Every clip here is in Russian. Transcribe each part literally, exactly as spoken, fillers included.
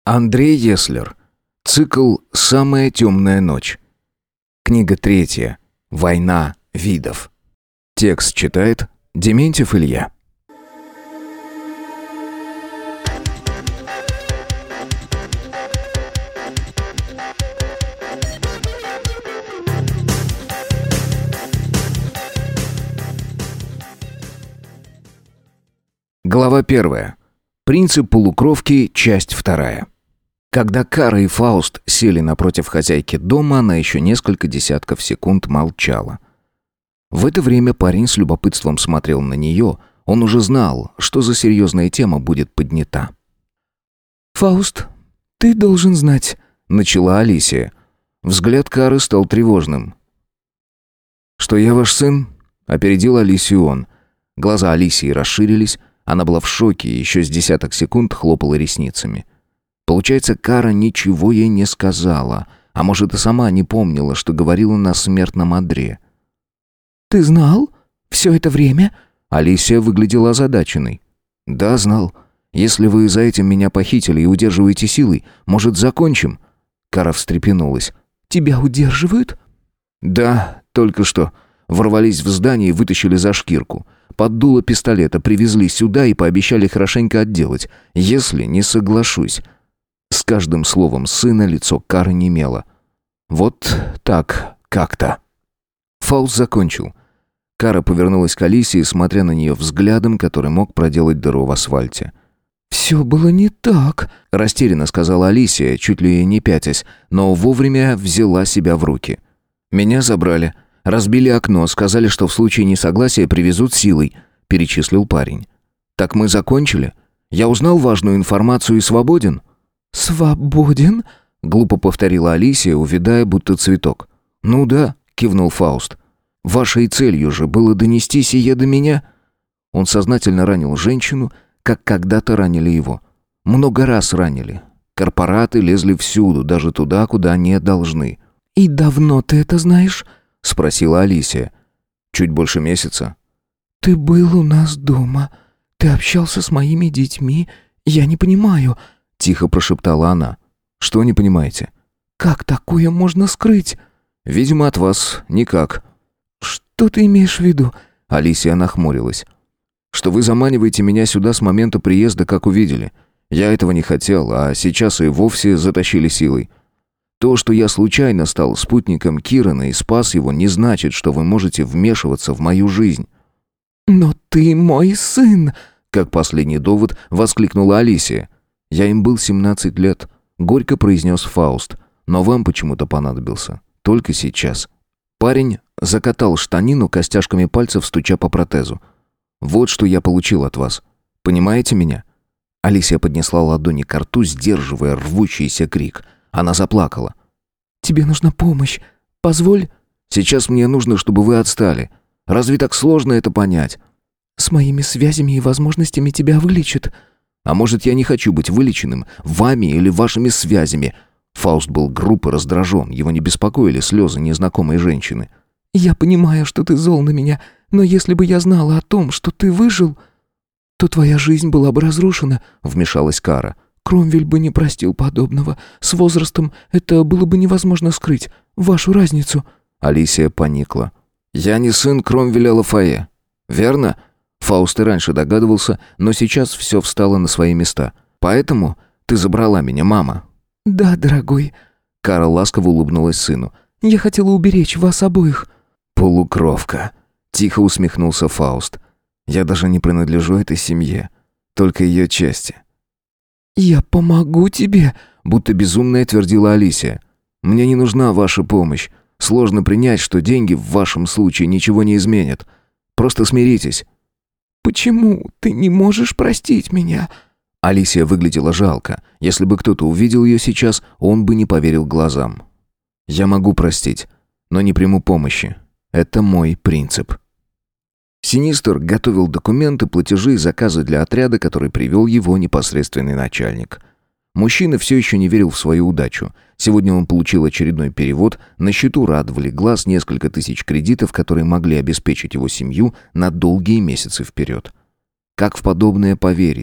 Андрей Еслер. Цикл «Самая темная ночь». Книга третья. Война видов. Текст читает Дементьев Илья. Глава первая. Принцип полукровки. Часть вторая. Когда Кара и Фауст сели напротив хозяйки дома, она еще несколько десятков секунд молчала. В это время парень с любопытством смотрел на нее. Он уже знал, что за серьезная тема будет поднята. «Фауст, ты должен знать», — начала Алисия. Взгляд Кары стал тревожным. «Что я ваш сын?» — опередил Алисию он. Глаза Алисии расширились. Она была в шоке и еще с десяток секунд хлопала ресницами. Получается, Кара ничего ей не сказала, а может и сама не помнила, что говорила на смертном одре. «Ты знал? Все это время?» Алисия выглядела озадаченной. «Да, знал. Если вы за этим меня похитили и удерживаете силой, может, закончим?» Кара встрепенулась. «Тебя удерживают?» «Да, только что. Ворвались в здание и вытащили за шкирку. Под дуло пистолета привезли сюда и пообещали хорошенько отделать, если не соглашусь». С каждым словом сына лицо Кары немело. «Вот так как-то». Фауст закончил. Кара повернулась к Алисии, смотря на нее взглядом, который мог проделать дыру в асфальте. «Все было не так», — растерянно сказала Алисия, чуть ли не пятясь, но вовремя взяла себя в руки. «Меня забрали, разбили окно, сказали, что в случае несогласия привезут силой», — перечислил парень. «Так мы закончили? Я узнал важную информацию и свободен?» «Свободен?» — глупо повторила Алисия, увядая, будто цветок. «Ну да», — кивнул Фауст. «Вашей целью же было донести сие до меня?» Он сознательно ранил женщину, как когда-то ранили его. Много раз ранили. Корпораты лезли всюду, даже туда, куда не должны. «И давно ты это знаешь?» — спросила Алисия. «Чуть больше месяца». «Ты был у нас дома. Ты общался с моими детьми. Я не понимаю...» — тихо прошептала она. «Что не понимаете?» «Как такое можно скрыть?» «Видимо, от вас никак». «Что ты имеешь в виду?» Алисия нахмурилась. «Что вы заманиваете меня сюда с момента приезда, как увидели. Я этого не хотел, а сейчас и вовсе затащили силой. То, что я случайно стал спутником Кирана и спас его, не значит, что вы можете вмешиваться в мою жизнь». «Но ты мой сын!» Как последний довод воскликнула Алисия. «Я им был семнадцать лет», — горько произнес Фауст. «Но вам почему-то понадобился. Только сейчас». Парень закатал штанину костяшками пальцев, стуча по протезу. «Вот что я получил от вас. Понимаете меня?» Алисия поднесла ладони к рту, сдерживая рвущийся крик. Она заплакала. «Тебе нужна помощь. Позволь...» «Сейчас мне нужно, чтобы вы отстали. Разве так сложно это понять?» «С моими связями и возможностями тебя вылечат». «А может, я не хочу быть вылеченным вами или вашими связями?» Фауст был груб и раздражен. Его не беспокоили слезы незнакомой женщины. «Я понимаю, что ты зол на меня, но если бы я знала о том, что ты выжил, то твоя жизнь была бы разрушена», — вмешалась Кара. «Кромвель бы не простил подобного. С возрастом это было бы невозможно скрыть. Вашу разницу». Алисия поникла. «Я не сын Кромвеля Лафае. Верно?» Фауст и раньше догадывался, но сейчас все встало на свои места. «Поэтому ты забрала меня, мама?» «Да, дорогой». Кара ласково улыбнулась сыну. «Я хотела уберечь вас обоих». «Полукровка», — тихо усмехнулся Фауст. «Я даже не принадлежу этой семье, только ее части». «Я помогу тебе», — будто безумная твердила Алисия. «Мне не нужна ваша помощь. Сложно принять, что деньги в вашем случае ничего не изменят. Просто смиритесь». «Почему ты не можешь простить меня?» Алисия выглядела жалко. Если бы кто-то увидел ее сейчас, он бы не поверил глазам. «Я могу простить, но не приму помощи. Это мой принцип». Синистер готовил документы, платежи и заказы для отряда, который привел его непосредственный начальник. Мужчина все еще не верил в свою удачу. Сегодня он получил очередной перевод, на счету радовали глаз несколько тысяч кредитов, которые могли обеспечить его семью на долгие месяцы вперед. Как в подобное поверить?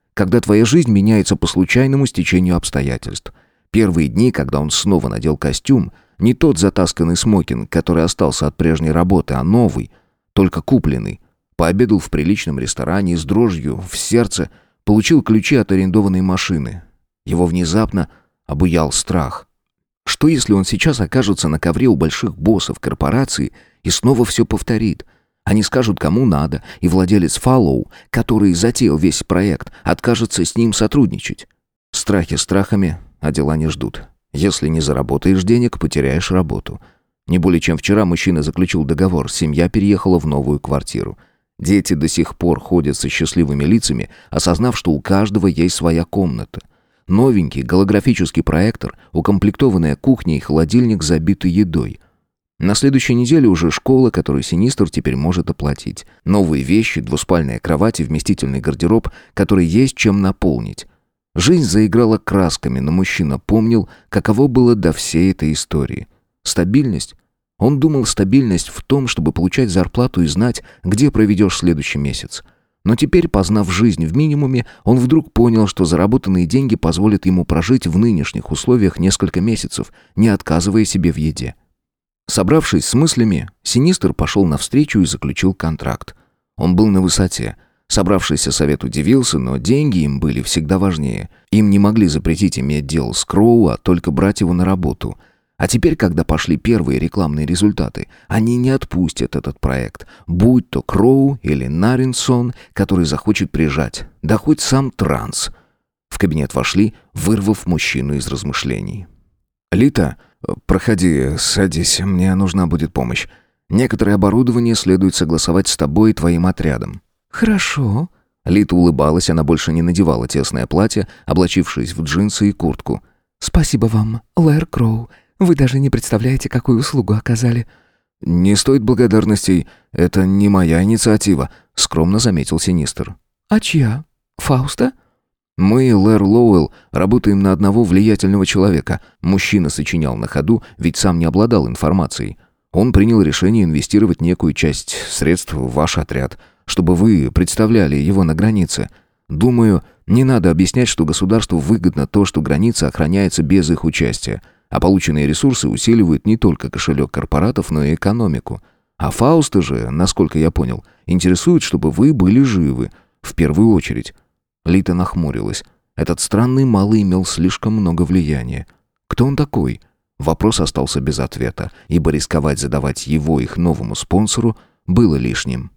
когда твоя жизнь меняется по случайному стечению обстоятельств. Первые дни, когда он снова надел костюм, не тот затасканный смокинг, который остался от прежней работы, а новый, только купленный. Пообедал в приличном ресторане и с дрожью в сердце получил ключи от арендованной машины. Его внезапно обуял страх. Что если он сейчас окажется на ковре у больших боссов корпорации и снова все повторит? Они скажут, кому надо, и владелец Фаллоу, который затеял весь проект, откажется с ним сотрудничать. Страхи страхами, а дела не ждут. Если не заработаешь денег, потеряешь работу. Не более чем вчера мужчина заключил договор, семья переехала в новую квартиру. Дети до сих пор ходят со счастливыми лицами, осознав, что у каждого есть своя комната. Новенький голографический проектор, укомплектованная кухня и холодильник, забиты едой. На следующей неделе уже школа, которую Синистер теперь может оплатить. Новые вещи, двуспальная кровать и вместительный гардероб, который есть чем наполнить. Жизнь заиграла красками, но мужчина помнил, каково было до всей этой истории. Стабильность? Он думал, стабильность в том, чтобы получать зарплату и знать, где проведешь следующий месяц. Но теперь, познав жизнь в минимуме, он вдруг понял, что заработанные деньги позволят ему прожить в нынешних условиях несколько месяцев, не отказывая себе в еде. Собравшись с мыслями, Синистер пошел навстречу и заключил контракт. Он был на высоте. Собравшийся совет удивился, но деньги им были всегда важнее. Им не могли запретить иметь дело с Кроу, а только брать его на работу. А теперь, когда пошли первые рекламные результаты, они не отпустят этот проект, будь то Кроу или Наринсон, который захочет прижать, да хоть сам Транс. В кабинет вошли, вырвав мужчину из размышлений. «Лита, проходи, садись, мне нужна будет помощь. Некоторое оборудование следует согласовать с тобой и твоим отрядом». «Хорошо». Лита улыбалась, она больше не надевала тесное платье, облачившись в джинсы и куртку. «Спасибо вам, Лэр Кроу. Вы даже не представляете, какую услугу оказали». «Не стоит благодарностей, это не моя инициатива», — скромно заметил Синистер. «А чья? Фауста?» «Мы, Лэр Лоуэлл, работаем на одного влиятельного человека». Мужчина сочинял на ходу, ведь сам не обладал информацией. Он принял решение инвестировать некую часть средств в ваш отряд, чтобы вы представляли его на границе. Думаю, не надо объяснять, что государству выгодно то, что граница охраняется без их участия. А полученные ресурсы усиливают не только кошелек корпоратов, но и экономику. А Фауста же, насколько я понял, интересует, чтобы вы были живы. В первую очередь. Лита нахмурилась. Этот странный малый имел слишком много влияния. Кто он такой? Вопрос остался без ответа, ибо рисковать задавать его их новому спонсору было лишним.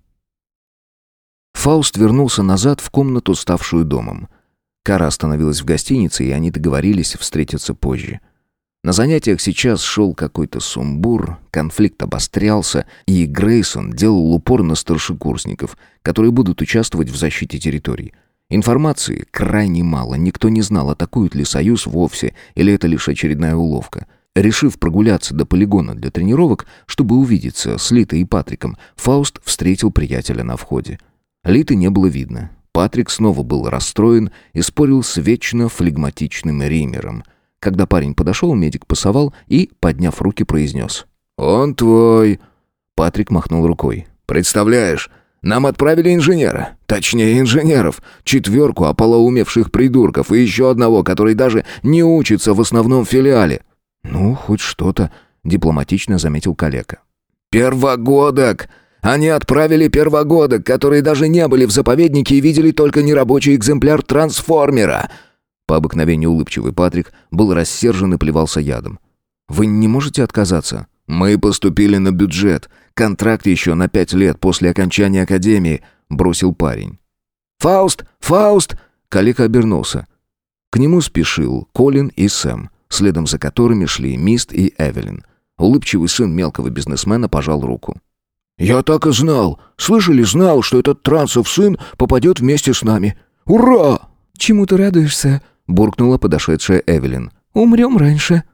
Фауст вернулся назад в комнату, ставшую домом. Кара остановилась в гостинице, и они договорились встретиться позже. На занятиях сейчас шел какой-то сумбур, конфликт обострялся, и Грейсон делал упор на старшекурсников, которые будут участвовать в защите территорий. Информации крайне мало, никто не знал, атакует ли Союз вовсе, или это лишь очередная уловка. Решив прогуляться до полигона для тренировок, чтобы увидеться с Литой и Патриком, Фауст встретил приятеля на входе. Литы не было видно. Патрик снова был расстроен и спорил с вечно флегматичным Римером. Когда парень подошел, медик пасовал и, подняв руки, произнес: «Он твой». Патрик махнул рукой. «Представляешь, нам отправили инженера, точнее инженеров, четверку ополоумевших придурков и еще одного, который даже не учится в основном филиале». «Ну, хоть что-то», — дипломатично заметил калека. «Первогодок! Они отправили первогодок, которые даже не были в заповеднике и видели только нерабочий экземпляр трансформера». По обыкновению улыбчивый Патрик был рассержен и плевался ядом. «Вы не можете отказаться?» «Мы поступили на бюджет. Контракт еще на пять лет после окончания академии», — бросил парень. «Фауст! Фауст!» — калека обернулся. К нему спешил Колин и Сэм, следом за которыми шли Мист и Эвелин. Улыбчивый сын мелкого бизнесмена пожал руку. «Я так и знал! Слышали, знал, что этот трансов сын попадет вместе с нами! Ура!» «Чему ты радуешься?» — буркнула подошедшая Эвелин. «Умрем раньше».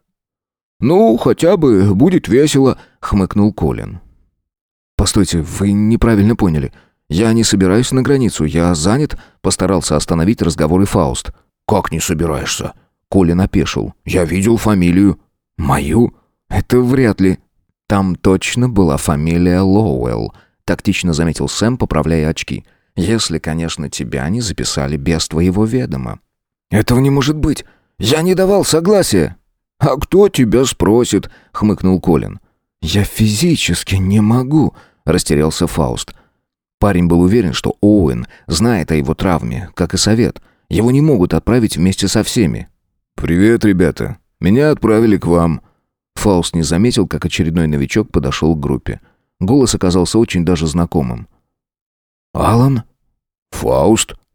«Ну, хотя бы будет весело», — хмыкнул Колин. «Постойте, вы неправильно поняли. Я не собираюсь на границу, я занят», — постарался остановить разговоры Фауст. «Как не собираешься?» — Колин опешил. «Я видел фамилию». «Мою? Это вряд ли». «Там точно была фамилия Лоуэлл», — тактично заметил Сэм, поправляя очки. Если, конечно, тебя не записали без твоего ведома». «Этого не может быть! Я не давал согласия!» «А кто тебя спросит?» — хмыкнул Колин. «Я физически не могу», — растерялся Фауст. Парень был уверен, что Оуэн знает о его травме, как и совет. Его не могут отправить вместе со всеми. «Привет, ребята. Меня отправили к вам». Фауст не заметил, как очередной новичок подошел к группе. Голос оказался очень даже знакомым. «Алан?» «Фауст?»